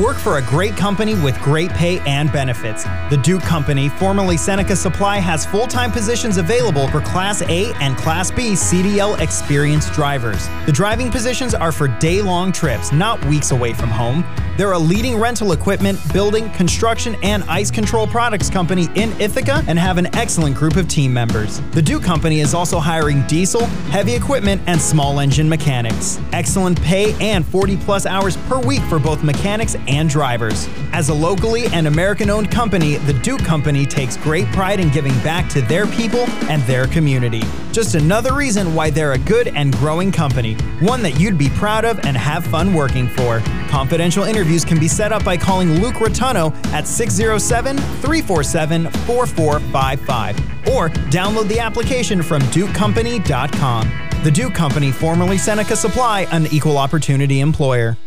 Work for a great company with great pay and benefits. The Duke Company, formerly Seneca Supply, has full-time positions available for Class A and Class B CDL experienced drivers. The driving positions are for day-long trips, not weeks away from home. They're a leading rental equipment, building, construction, and ice control products company in Ithaca and have an excellent group of team members. The Duke Company is also hiring diesel, heavy equipment, and small engine mechanics. Excellent pay and 40-plus hours per week for both mechanics and drivers. As a locally and American-owned company, the Duke Company takes great pride in giving back to their people and their community. Just another reason why they're a good and growing company, one that you'd be proud of and have fun working for. Confidential interviews can be set up by calling Luke Rotuno at 607-347-4455 or download the application from DukeCompany.com. The Duke Company, formerly Seneca Supply, an equal opportunity employer.